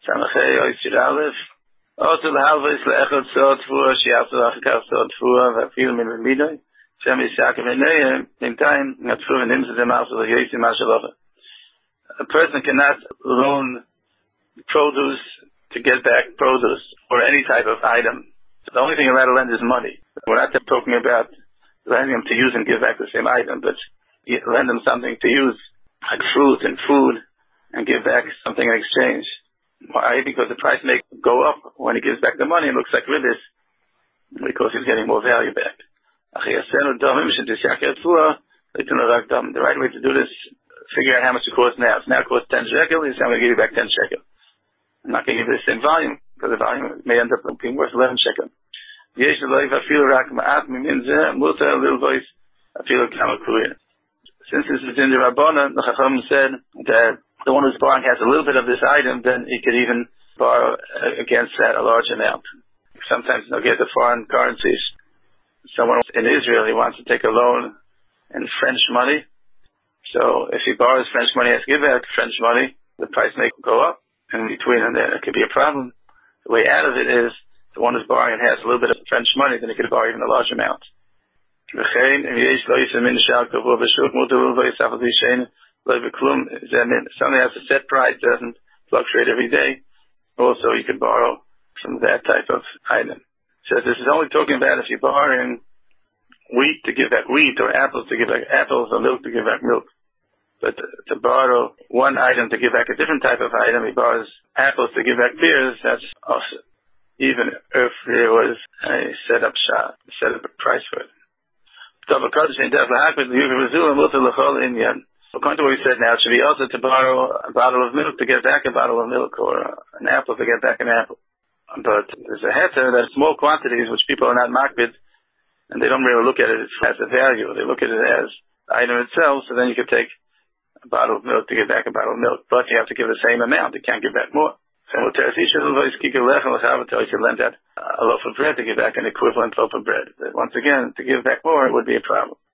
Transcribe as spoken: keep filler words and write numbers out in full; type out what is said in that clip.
Samachay Oisir Aleph. Also the halves leechot sod for she after the kaf sod for the film in the middle. Shem is Yaakov in in time not for him to the mouth of the Yesi Mashallah. A person cannot loan produce to get back produce or any type of item. The only thing allowed to lend is money. We're not talking about lending them to use and give back the same item, but lend them something to use, like fruit and food, and give back something in exchange. Why? Because the price may go up when he gives back the money. It looks like ribbis, because he's getting more value back. The right way to do this, figure out how much it costs now. If now it costs ten shekel, he's going to give you back ten shekel. I'm not going to give you the same volume, because the volume may end up being worth eleven shekel. Since this is in the Rabbana, the Chacham said that the one who's borrowing has a little bit of this item, then he could even borrow against that a large amount. Sometimes they'll get the foreign currencies. Someone in Israel, he wants to take a loan in French money. So if he borrows French money, he has to give back French money, the price may go up. In between, and then it could be a problem. The way out of it is the one who's borrowing has a little bit of French money, then he could borrow even a large amount. Something has a set price, doesn't fluctuate every day. Also, you could borrow from that type of item. So this is only talking about if you're borrowing wheat to give back wheat, or apples to give back apples, or milk to give back milk. But to borrow one item to give back a different type of item, he borrows apples to give back pears, that's also, even if there was a set up shop, set up a price for it. According to what we said now, it should be also to borrow a bottle of milk to get back a bottle of milk, or an apple to get back an apple. But there's a heter that small quantities which people are not makbid, and they don't really look at it as a value. They look at it as the item itself, so then you could take a bottle of milk to get back a bottle of milk, but you have to give the same amount. You can't give back more. So you could lend out a loaf of bread to give back an equivalent loaf of bread. But once again, to give back more, it would be a problem.